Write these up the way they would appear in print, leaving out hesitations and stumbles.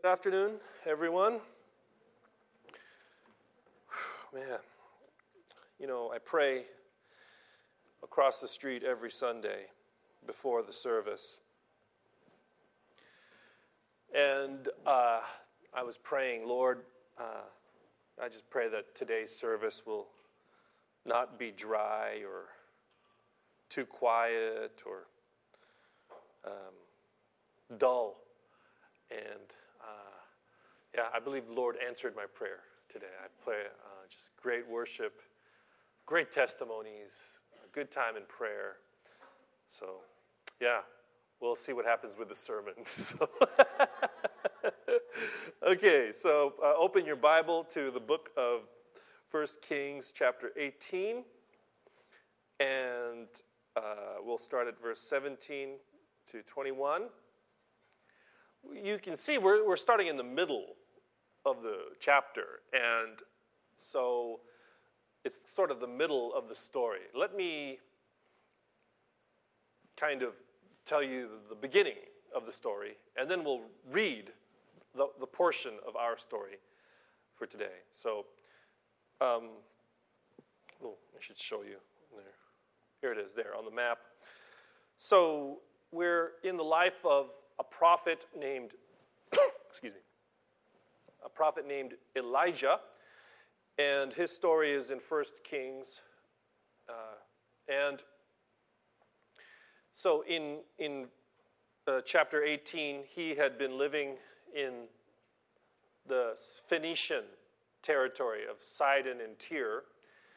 Good afternoon, everyone. Man, I pray across the street every Sunday before the service. And I was praying, Lord, I just pray that today's service will not be dry or too quiet or dull. And I believe the Lord answered my prayer today. I pray just great worship, great testimonies, a good time in prayer. So, we'll see what happens with the sermon. Okay, so open your Bible to the book of 1 Kings chapter 18. And we'll start at verse 17 to 21. You can see we're starting in the middle of the chapter, and so it's sort of the middle of the story. Let me kind of tell you the beginning of the story, and then we'll read the portion of our story for today. So, I should show you there. Here it is there on the map. So we're in the life of a prophet named, a prophet named Elijah, and his story is in 1 Kings. And so in chapter 18, he had been living in the Phoenician territory of Sidon and Tyre.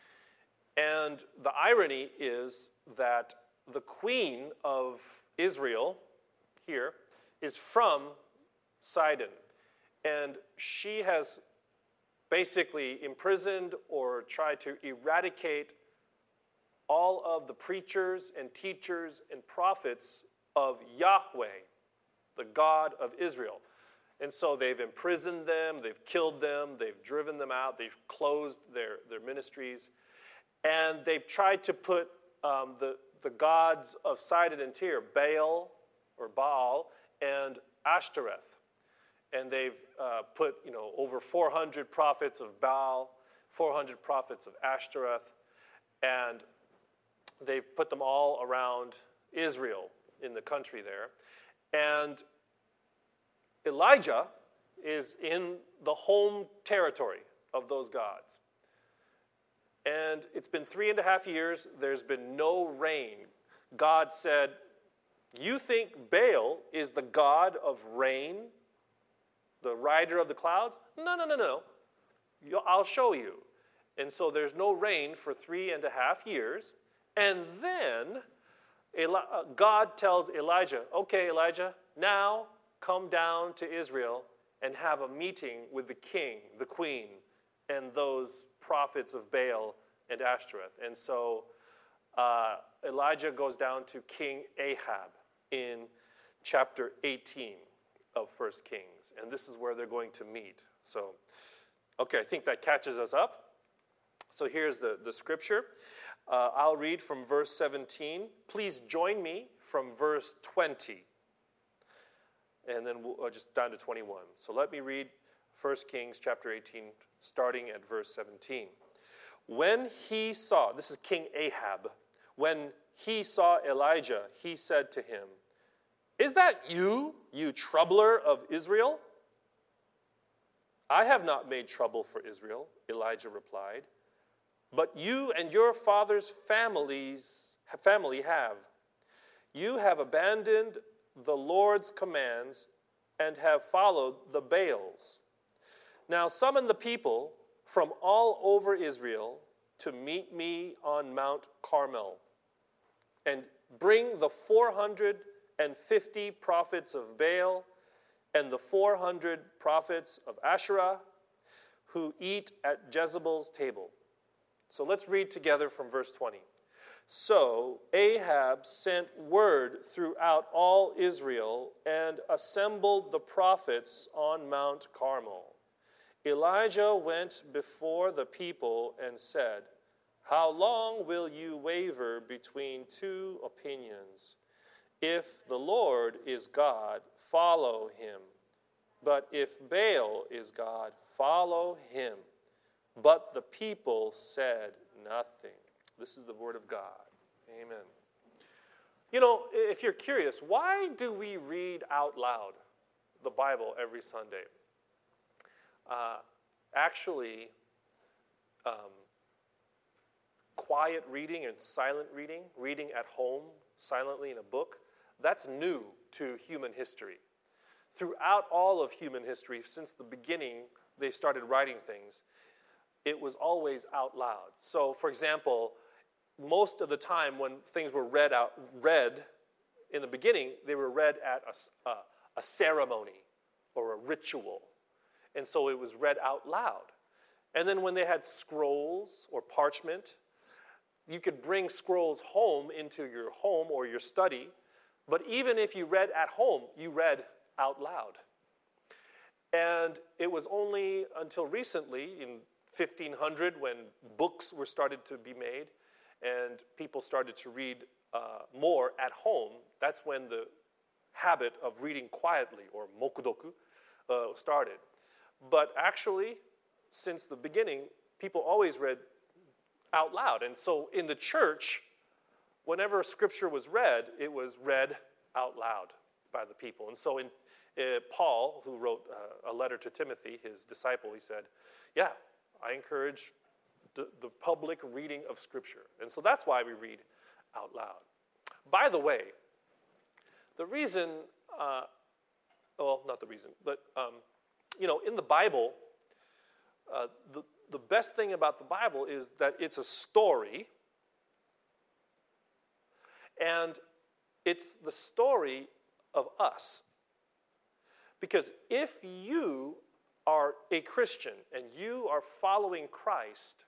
And the irony is that the queen of Israel here is from Sidon. And she has basically imprisoned or tried to eradicate all of the preachers and teachers and prophets of Yahweh, the God of Israel. And so they've imprisoned them, they've killed them, they've driven them out, they've closed their ministries. And they've tried to put the gods of Sidon and Tyre, Baal, and Ashtoreth. And they've put, over 400 prophets of Baal, 400 prophets of Ashtoreth, and they've put them all around Israel in the country there. And Elijah is in the home territory of those gods. And it's been 3.5 years. There's been no rain. God said, "You think Baal is the god of rain, the rider of the clouds? No. I'll show you." And so there's no rain for 3.5 years. And then God tells Elijah, "Okay, Elijah, now come down to Israel and have a meeting with the king, the queen, and those prophets of Baal and Ashtoreth." And so Elijah goes down to King Ahab in chapter 18 of 1 Kings. And this is where they're going to meet. So, okay, I think that catches us up. So here's the scripture. I'll read from verse 17. Please join me from verse 20. And then we'll just down to 21. So let me read 1 Kings chapter 18, starting at verse 17. When he saw, this is King Ahab, when he saw Elijah, he said to him, "Is that you, you troubler of Israel?" "I have not made trouble for Israel," Elijah replied, "but you and your father's family have. You have abandoned the Lord's commands and have followed the Baals. Now summon the people from all over Israel to meet me on Mount Carmel, and bring the 450 prophets of Baal and the 400 prophets of Asherah who eat at Jezebel's table." So let's read together from verse 20. So Ahab sent word throughout all Israel and assembled the prophets on Mount Carmel. Elijah went before the people and said, "How long will you waver between two opinions? If the Lord is God, follow him. But if Baal is God, follow him. But the people said nothing. This is the word of God. Amen. You know, if you're curious, why do we read out loud the Bible every Sunday? Actually, quiet reading and silent reading, reading at home silently in a book, that's new to human history. Throughout all of human history, since the beginning, they started writing things, it was always out loud. So, for example, most of the time when things were read in the beginning, they were read at a ceremony or a ritual. And so it was read out loud. And then when they had scrolls or parchment, you could bring scrolls home into your home or your study. But even if you read at home, you read out loud. And it was only until recently, in 1500, when books were started to be made and people started to read more at home, that's when the habit of reading quietly, or mokudoku, started. But actually, since the beginning, people always read out loud. And so in the church, whenever scripture was read, it was read out loud by the people. And so in Paul, who wrote a letter to Timothy, his disciple, he said, yeah, I encourage the public reading of scripture. And so that's why we read out loud. By the way, the reason, well, not the reason, but, in the Bible, the best thing about the Bible is that it's a story, and it's the story of us. Because if you are a Christian and you are following Christ,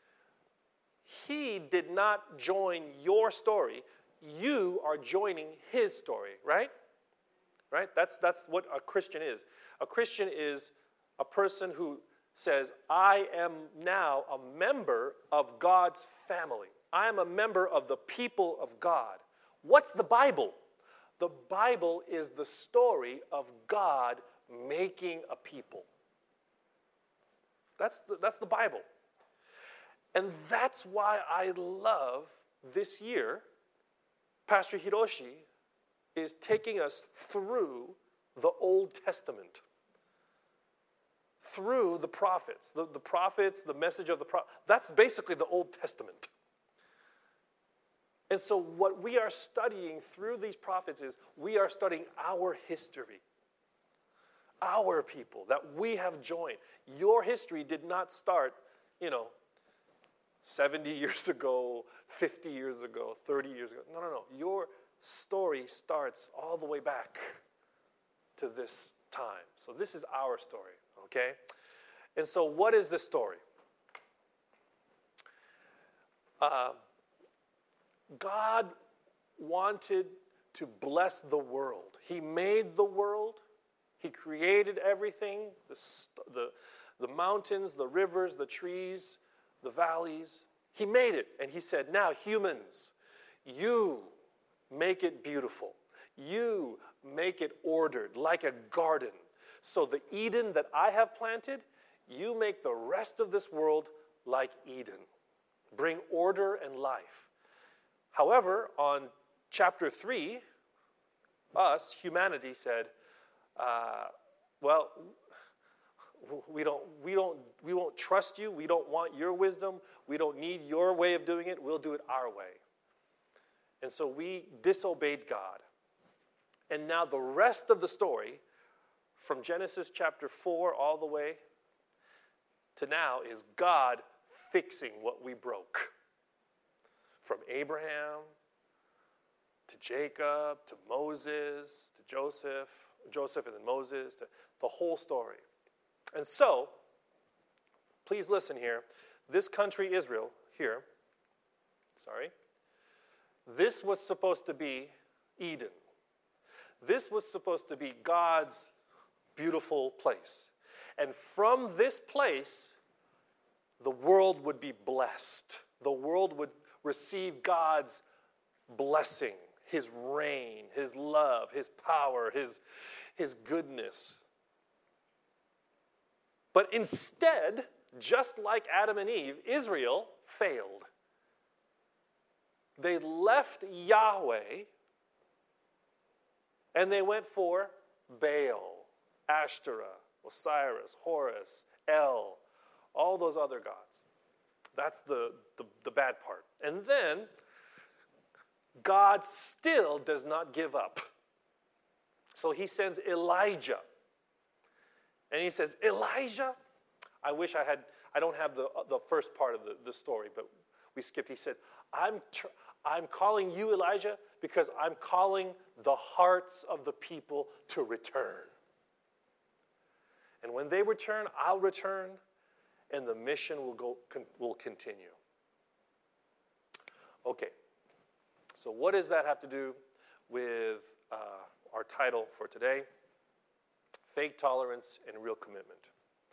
he did not join your story. You are joining his story, right? Right? That's what a Christian is. A Christian is a person who says, I am now a member of God's family. I am a member of the people of God. What's the Bible? The Bible is the story of God making a people. That's the Bible. And that's why I love this year, Pastor Hiroshi is taking us through the Old Testament, through the prophets. The prophets, the message of the prophet, that's basically the Old Testament. And so what we are studying through these prophets is we are studying our history, our people that we have joined. Your history did not start, 70 years ago, 50 years ago, 30 years ago. No. Your story starts all the way back to this time. So this is our story, okay? And so what is this story? God wanted to bless the world. He made the world. He created everything, the mountains, the rivers, the trees, the valleys. He made it, and he said, now humans, you make it beautiful. You make it ordered like a garden. So the Eden that I have planted, you make the rest of this world like Eden. Bring order and life. However, on chapter 3, us, humanity, said, we won't trust you. We don't want your wisdom. We don't need your way of doing it. We'll do it our way. And so we disobeyed God. And now the rest of the story, from Genesis chapter 4 all the way to now, is God fixing what we broke. From Abraham to Jacob to Moses to Joseph and then Moses, to the whole story. And so, please listen here. This country, Israel, this was supposed to be Eden. This was supposed to be God's beautiful place. And from this place, the world would be blessed. The world would receive God's blessing, his reign, his love, his power, his goodness. But instead, just like Adam and Eve, Israel failed. They left Yahweh and they went for Baal, Ashtoreth, Osiris, Horus, El, all those other gods. That's the bad part. And then God still does not give up. So he sends Elijah. And he says, Elijah, I don't have the first part of the story, but we skipped. He said, I'm calling you, Elijah, because I'm calling the hearts of the people to return. And when they return, I'll return, and the mission will continue. Okay, so what does that have to do with our title for today? Fake tolerance and real commitment.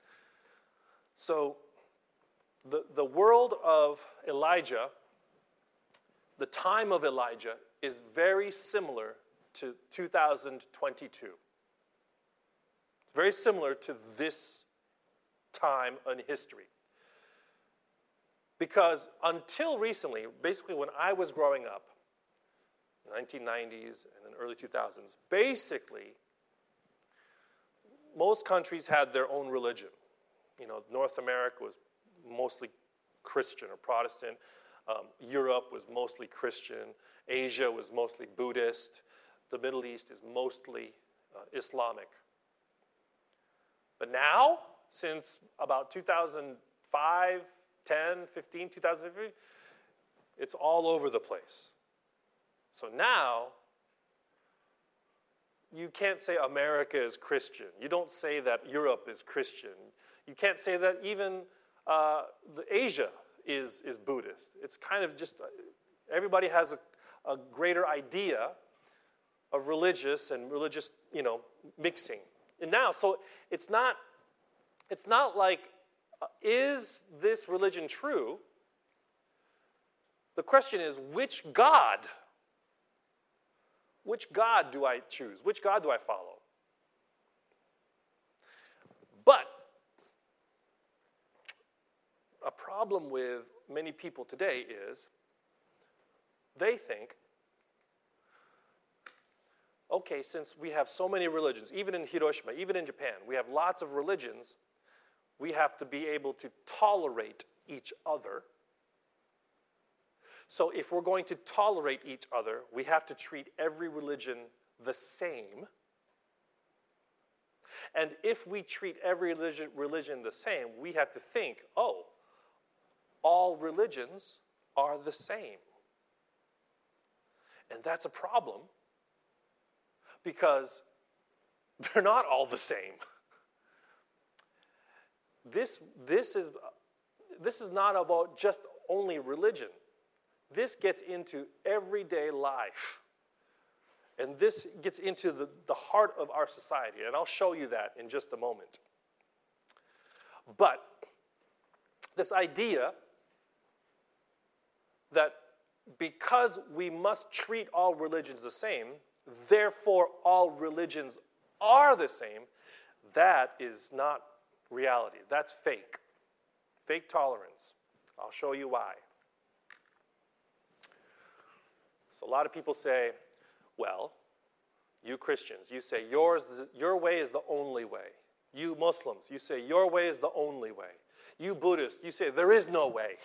So the world of Elijah, the time of Elijah, is very similar to 2022. Very similar to this time in history. Because until recently, basically when I was growing up, 1990s and then early 2000s, basically, most countries had their own religion. You know, North America was mostly Christian or Protestant. Europe was mostly Christian. Asia was mostly Buddhist. The Middle East is mostly Islamic. But now, since about 2005, 10, 15, 2015, it's all over the place. So now, you can't say America is Christian. You don't say that Europe is Christian. You can't say that even Asia is Buddhist. It's kind of just, everybody has a greater idea of religious, mixing. And now, so it's not like, is this religion true? The question is, which God do I choose? Which God do I follow? But a problem with many people today is they think, okay, since we have so many religions, even in Hiroshima, even in Japan, we have lots of religions, we have to be able to tolerate each other. So if we're going to tolerate each other, we have to treat every religion the same. And if we treat every religion the same, we have to think, oh, all religions are the same. And that's a problem because they're not all the same. This is not about just only religion. This gets into everyday life. And this gets into the heart of our society. And I'll show you that in just a moment. But this idea that because we must treat all religions the same, therefore all religions are the same, that is not reality. That's fake. Fake tolerance. I'll show you why. So a lot of people say, well, you Christians, you say your way is the only way. You Muslims, you say your way is the only way. You Buddhists, you say there is no way.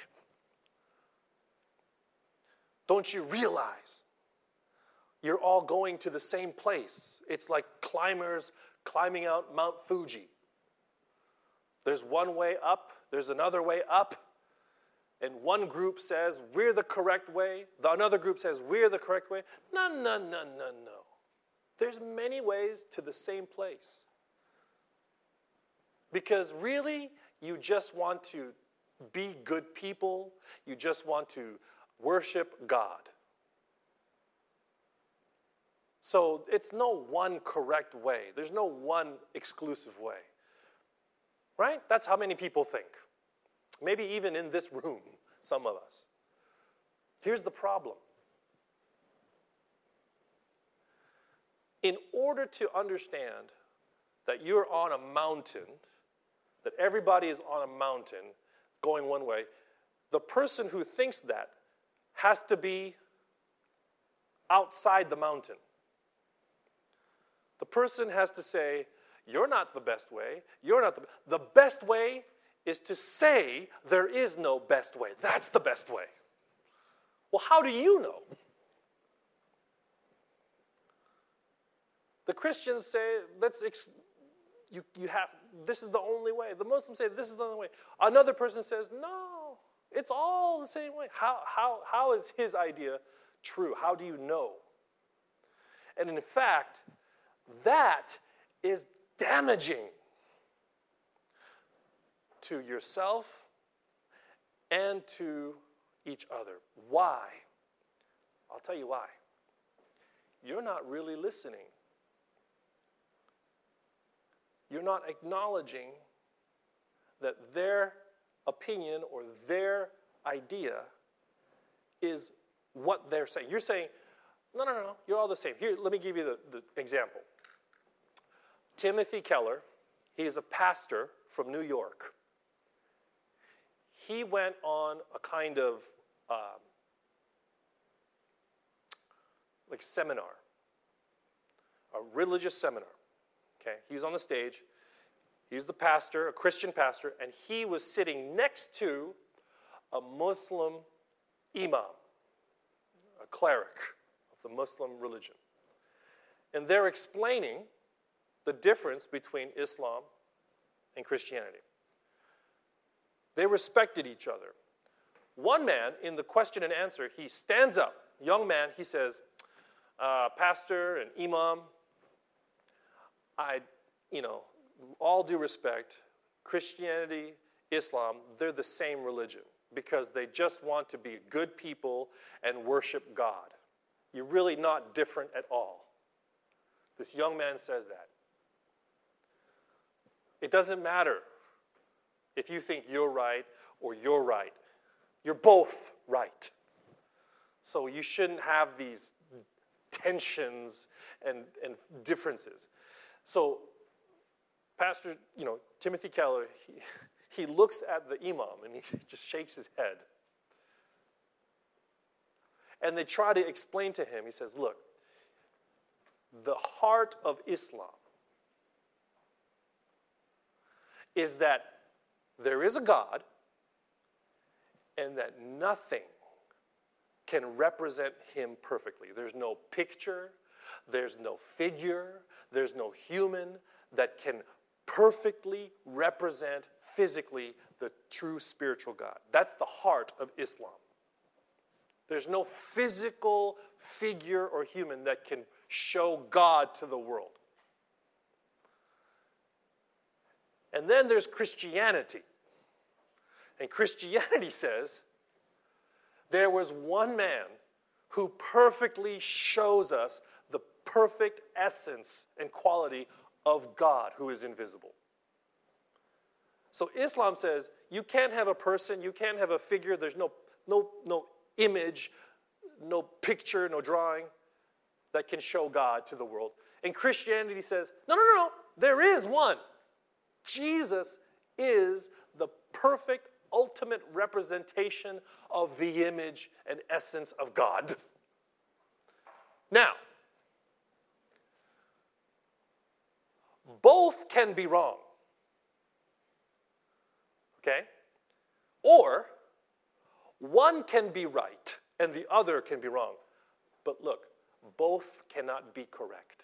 Don't you realize you're all going to the same place? It's like climbers climbing out Mount Fuji. There's one way up, there's another way up, and one group says we're the correct way, another group says we're the correct way. No. There's many ways to the same place. Because really, you just want to be good people, you just want to worship God. So it's no one correct way. There's no one exclusive way. Right? That's how many people think. Maybe even in this room, some of us. Here's the problem. In order to understand that you're on a mountain that everybody is on a mountain going one way, the person who thinks that has to be outside the mountain. The person has to say, you're not the best way. You're not the best way is to say there is no best way. That's the best way. Well, how do you know? The Christians say, this is the only way. The Muslims say, this is the only way. Another person says, no, it's all the same way. How is his idea true? How do you know? And in fact, that is damaging to yourself and to each other. Why? I'll tell you why. You're not really listening. You're not acknowledging that their opinion or their idea is what they're saying. You're saying, no, you're all the same. Here, let me give you the example. Timothy Keller, he is a pastor from New York. He went on a kind of seminar, a religious seminar. Okay, he was on the stage. He was the pastor, a Christian pastor, and he was sitting next to a Muslim imam, a cleric of the Muslim religion. And they're explaining the difference between Islam and Christianity. They respected each other. One man, in the question and answer, he stands up, young man, he says, Pastor and Imam, all due respect, Christianity, Islam, they're the same religion because they just want to be good people and worship God. You're really not different at all. This young man says that. It doesn't matter if you think you're right or you're right. You're both right. So you shouldn't have these tensions and differences. So Pastor, Timothy Keller, he looks at the imam and he just shakes his head. And they try to explain to him, he says, look, the heart of Islam is that there is a God and that nothing can represent him perfectly. There's no picture, there's no figure, there's no human that can perfectly represent physically the true spiritual God. That's the heart of Islam. There's no physical figure or human that can show God to the world. And then there's Christianity. And Christianity says there was one man who perfectly shows us the perfect essence and quality of God who is invisible. So Islam says you can't have a person, you can't have a figure, there's no image, no picture, no drawing that can show God to the world. And Christianity says, no, there is one. Jesus is the perfect, ultimate representation of the image and essence of God. Now, both can be wrong. Okay? Or one can be right and the other can be wrong. But look, both cannot be correct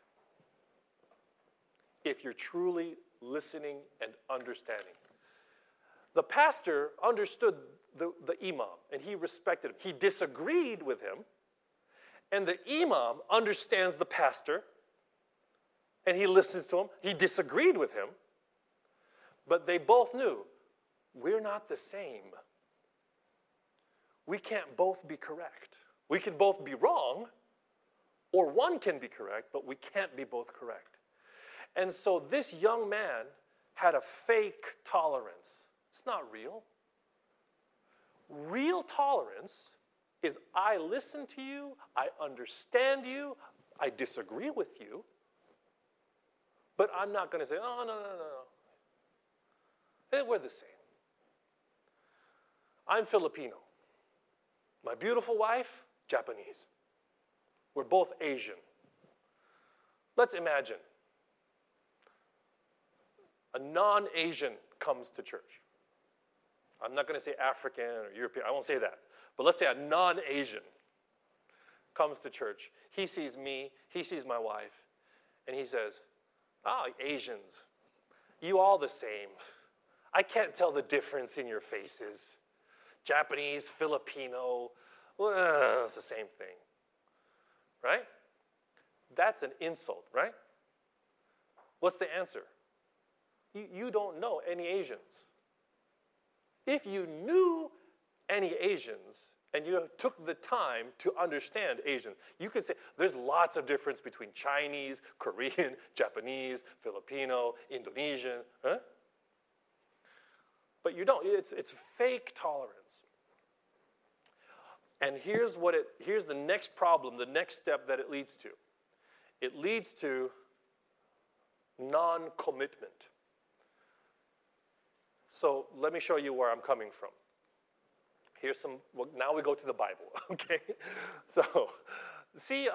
if you're truly listening and understanding. The pastor understood the imam and he respected him. He disagreed with him, and the imam understands the pastor and he listens to him. He disagreed with him, but they both knew we're not the same. We can't both be correct. We can both be wrong, or one can be correct, but we can't be both correct. And so this young man had a fake tolerance. It's not real. Real tolerance is I listen to you, I understand you, I disagree with you, but I'm not going to say, oh, no. We're the same. I'm Filipino. My beautiful wife, Japanese. We're both Asian. Let's imagine a non-Asian comes to church. I'm not going to say African or European. I won't say that. But let's say a non-Asian comes to church. He sees me. He sees my wife. And he says, Asians, you all the same. I can't tell the difference in your faces. Japanese, Filipino, well, it's the same thing. Right? That's an insult, right? What's the answer? You don't know any Asians. If you knew any Asians and you took the time to understand Asians, you could say there's lots of difference between Chinese, Korean, Japanese, Filipino, Indonesian. Huh? But you don't. It's fake tolerance. And here's the next problem, the next step that it leads to. It leads to non-commitment. So let me show you where I'm coming from. Now we go to the Bible, okay? So, see,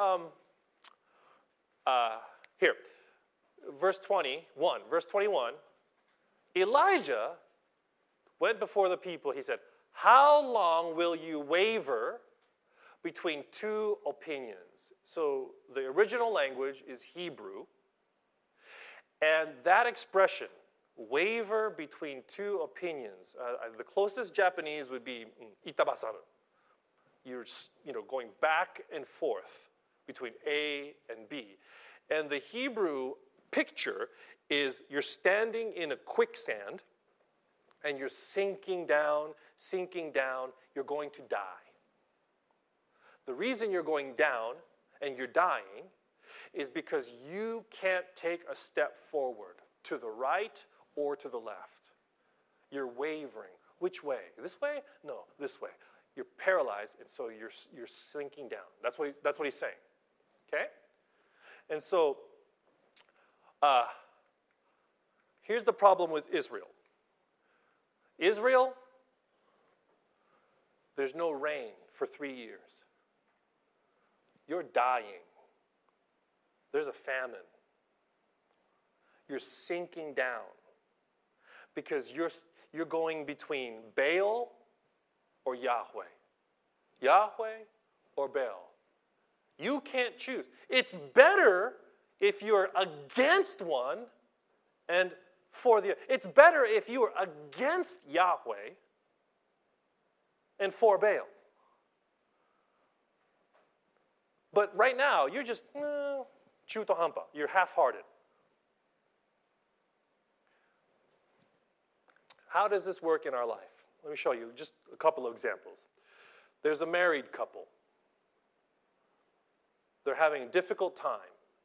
here, verse 21, Elijah went before the people. He said, how long will you waver between two opinions? So the original language is Hebrew. And that expression, waver between two opinions, the closest Japanese would be itabasanu. You're going back and forth between A and B. And the Hebrew picture is you're standing in a quicksand and you're sinking down, you're going to die. The reason you're going down and you're dying is because you can't take a step forward to the right or to the left. You're wavering. Which way? This way? No, this way. You're paralyzed, and so you're sinking down. That's what he's saying. Okay? And so here's the problem with Israel. Israel, there's no rain for 3 years. You're dying. There's a famine. You're sinking down because you're going between Baal or Yahweh. Yahweh or Baal. You can't choose. It's better if you're against one and for the other. It's better if you are against Yahweh and for Baal. But right now, you're just, chutohampa. You're half-hearted. How does this work in our life? Let me show you just a couple of examples. There's a married couple. They're having a difficult time.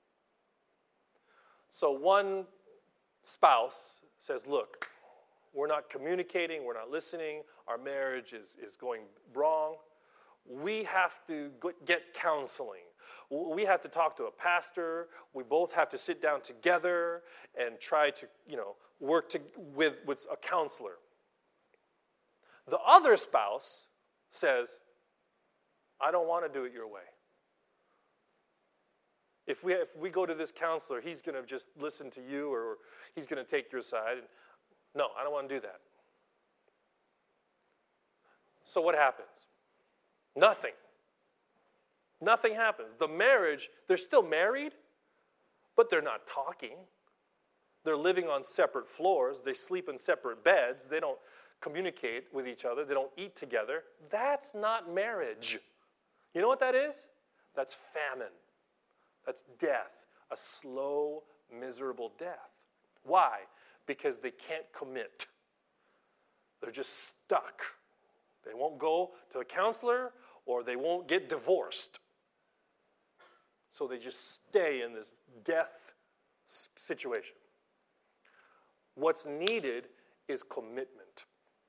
So one spouse says, look, we're not communicating, we're not listening, our marriage is going wrong. We have to get counseling. We have to talk to a pastor. We both have to sit down together and try to, work with a counselor. The other spouse says, I don't want to do it your way. If we go to this counselor, he's going to just listen to you or he's going to take your side. No, I don't want to do that. So what happens? Nothing. Nothing happens. The marriage, they're still married, but they're not talking. They're living on separate floors. They sleep in separate beds. They don't communicate with each other. They don't eat together. That's not marriage. You know what that is? That's famine. That's death. A slow, miserable death. Why? Because they can't commit. They're just stuck. They won't go to a counselor or they won't get divorced. So they just stay in this death situation. What's needed is commitment.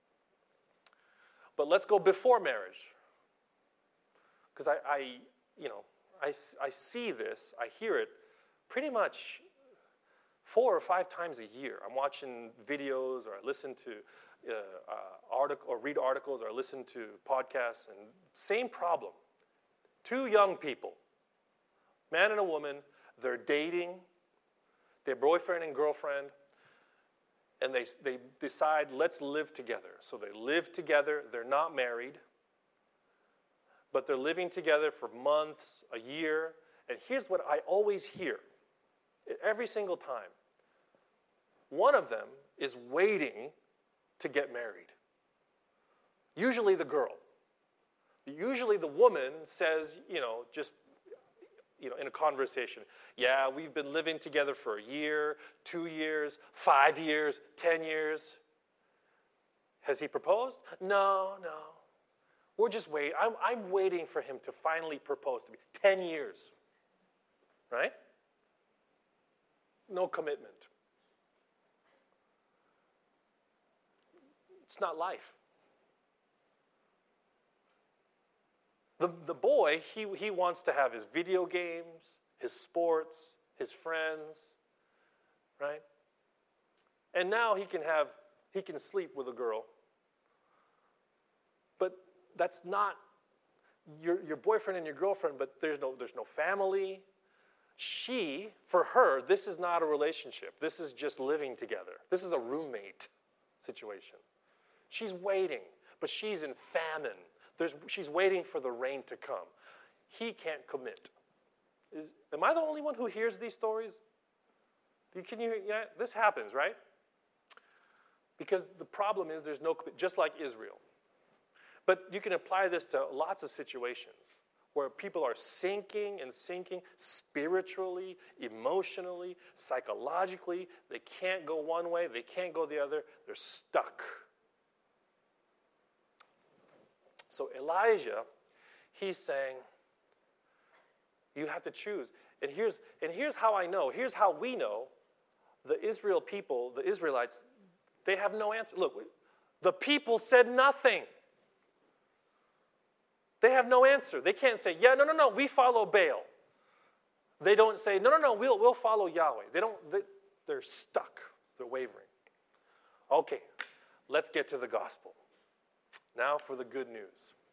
But let's go before marriage. Because I see this, I hear it pretty much 4 or 5 times a year. I'm watching videos, or I listen to read articles, or I listen to podcasts, and same problem. 2 young people, man and a woman, they're dating, they're boyfriend and girlfriend, and they decide, let's live together. So they live together, they're not married, but they're living together for months, a year, and here's what I always hear, every single time. One of them is waiting to get married. Usually the girl. Usually the woman says, just in a conversation, yeah, we've been living together for a year, 2 years, 5 years, 10 years. Has he proposed? No. We're just waiting. I'm waiting for him to finally propose to me. 10 years. Right? No commitment. It's not life. The boy, he wants to have his video games, his sports, his friends, right? And now he can sleep with a girl. But that's not your boyfriend and your girlfriend, but there's no family. For her, this is not a relationship. This is just living together. This is a roommate situation. She's waiting, but she's in famine. She's waiting for the rain to come. He can't commit. Am I the only one who hears these stories? This happens, right? Because the problem is there's no commitment, just like Israel. But you can apply this to lots of situations where people are sinking spiritually, emotionally, psychologically. They can't go one way, they can't go the other. They're stuck. So Elijah, he's saying, you have to choose. And here's how I know. Here's how we know the Israelites, they have no answer. Look, the people said nothing. They have no answer. They can't say, yeah, no, we follow Baal. They don't say, no, we'll follow Yahweh. They're stuck. They're wavering. Okay, let's get to the gospel. Now for the good news.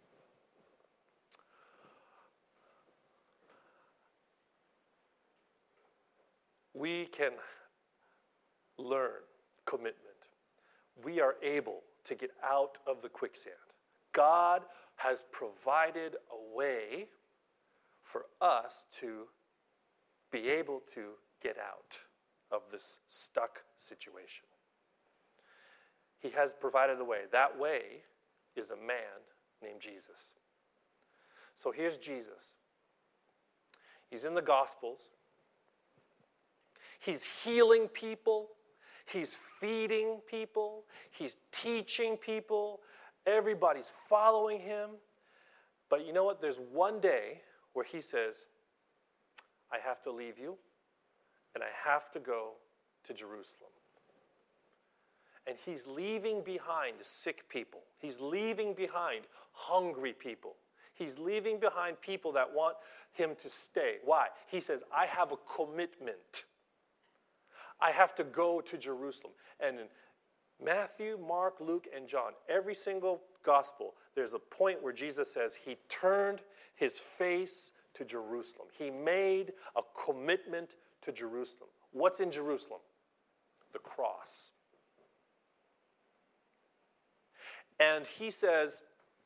We can learn commitment. We are able to get out of the quicksand. God has provided a way for us to be able to get out of this stuck situation. He has provided a way. That way is a man named Jesus. So here's Jesus. He's in the Gospels. He's healing people. He's feeding people. He's teaching people. Everybody's following him. But you know what? There's one day where he says, I have to leave you, and I have to go to Jerusalem. And he's leaving behind sick people. He's leaving behind hungry people. He's leaving behind people that want him to stay. Why? He says, I have a commitment. I have to go to Jerusalem. And in Matthew, Mark, Luke, and John, every single gospel, there's a point where Jesus says he turned his face to Jerusalem. He made a commitment to Jerusalem. What's in Jerusalem? The cross. And he says,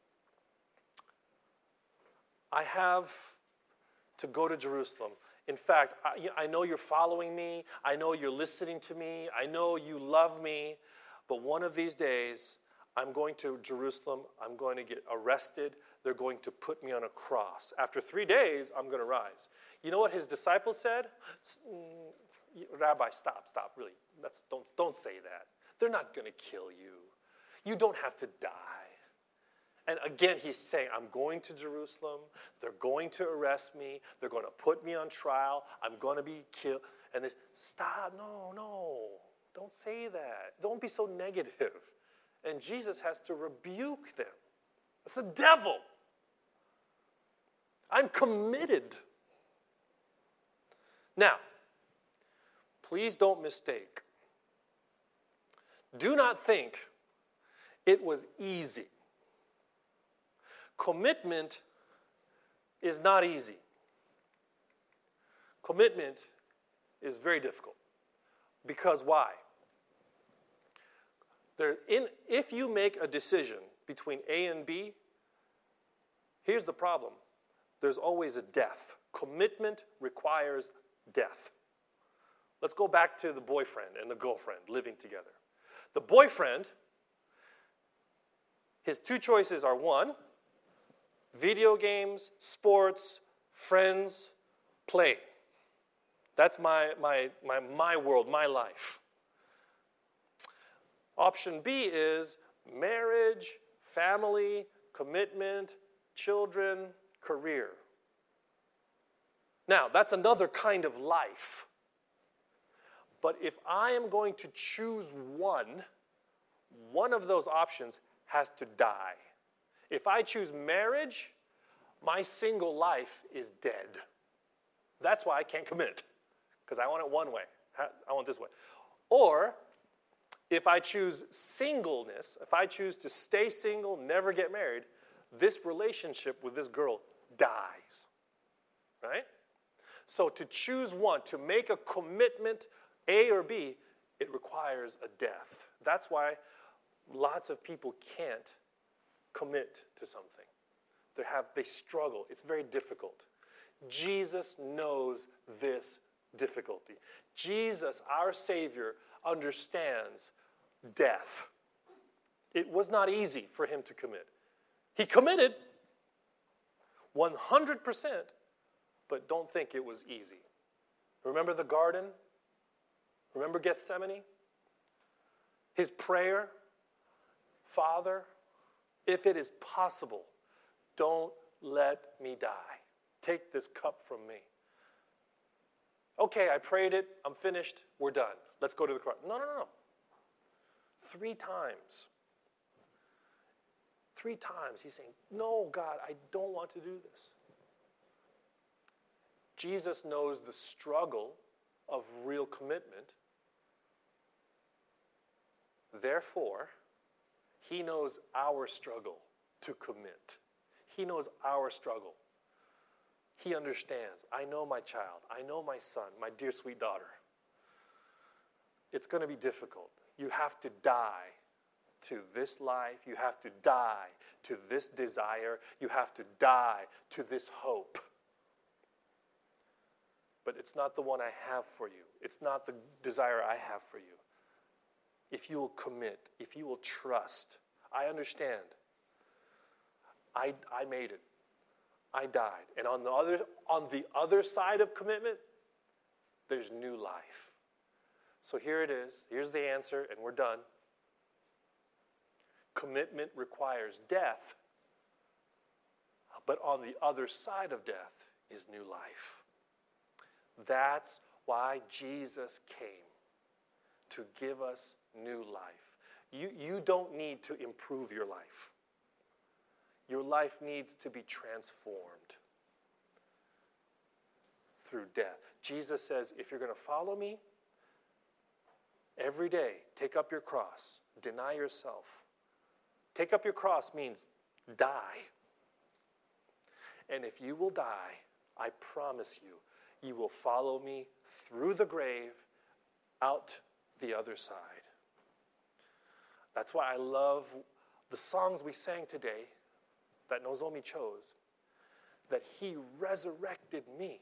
I have to go to Jerusalem. In fact, I know you're following me. I know you're listening to me. I know you love me. But one of these days, I'm going to Jerusalem. I'm going to get arrested. They're going to put me on a cross. After 3 days, I'm going to rise. You know what his disciples said? Rabbi, stop, really. Don't say that. They're not going to kill you. You don't have to die. And again, he's saying, I'm going to Jerusalem. They're going to arrest me. They're going to put me on trial. I'm going to be killed. And they stop, no, don't say that. Don't be so negative. And Jesus has to rebuke them. It's the devil. I'm committed. Now, Please don't mistake. Do not think it was easy. Commitment is not easy. Commitment is very difficult. Because why? If you make a decision between A and B, here's the problem. There's always a death. Commitment requires death. Let's go back to the boyfriend and the girlfriend living together. The boyfriend, his two choices are one, video games, sports, friends, play. That's my world, my life. Option B is marriage, family, commitment, children, career. Now, that's another kind of life. But if I am going to choose one of those options has to die. If I choose marriage, my single life is dead. That's why I can't commit, because I want it one way. I want this way. Or, if I choose singleness, if I choose to stay single, never get married, this relationship with this girl dies. Right? So to choose one, to make a commitment, A or B, it requires a death. That's why lots of people can't commit to something. They struggle. It's very difficult. Jesus knows this difficulty. Jesus, our Savior, understands death. It was not easy for him to commit. He committed 100%, but don't think it was easy. Remember the garden? Remember Gethsemane? His prayer, Father, if it is possible, don't let me die. Take this cup from me. Okay, I prayed it. I'm finished. We're done. Let's go to the cross. No. 3 times. 3 times he's saying, no, God, I don't want to do this. Jesus knows the struggle of real commitment. Therefore, he knows our struggle to commit. He knows our struggle. He understands. I know my child. I know my son, my dear sweet daughter. It's going to be difficult. You have to die to this life. You have to die to this desire. You have to die to this hope. But it's not the one I have for you. It's not the desire I have for you. If you will commit, if you will trust, I understand. I made it. I died. And on the other side of commitment, there's new life. So here it is. Here's the answer, and we're done. Commitment requires death, but on the other side of death is new life. That's why Jesus came, to give us new life. You don't need to improve your life. Your life needs to be transformed through death. Jesus says, if you're going to follow me, every day, take up your cross, deny yourself. Take up your cross means die. And if you will die, I promise you, you will follow me through the grave, out the other side. That's why I love the songs we sang today that Nozomi chose, that he resurrected me.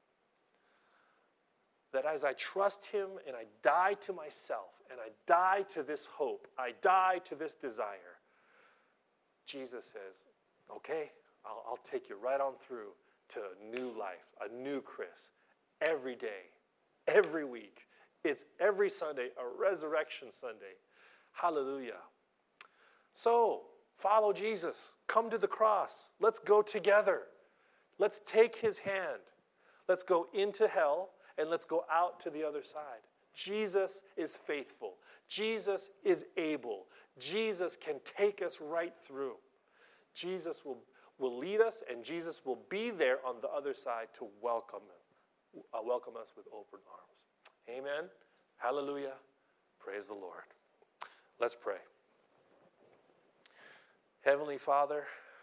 That as I trust him and I die to myself and I die to this hope, I die to this desire, Jesus says, okay, I'll take you right on through to a new life, a new Chris, every day, every week. It's every Sunday, a resurrection Sunday. Hallelujah. So, follow Jesus. Come to the cross. Let's go together. Let's take his hand. Let's go into hell and let's go out to the other side. Jesus is faithful. Jesus is able. Jesus can take us right through. Jesus will lead us, and Jesus will be there on the other side to welcome us with open arms. Amen. Hallelujah. Praise the Lord. Let's pray. Heavenly Father,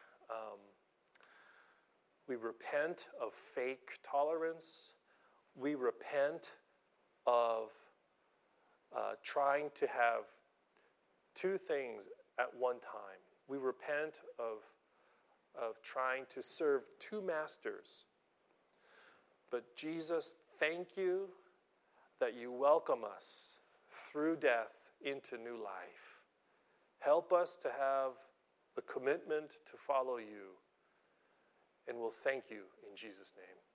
we repent of fake tolerance. We repent of trying to have two things at one time. We repent of trying to serve two masters. But Jesus, thank you that you welcome us through death into new life. Help us to have the commitment to follow you. And we'll thank you in Jesus' name.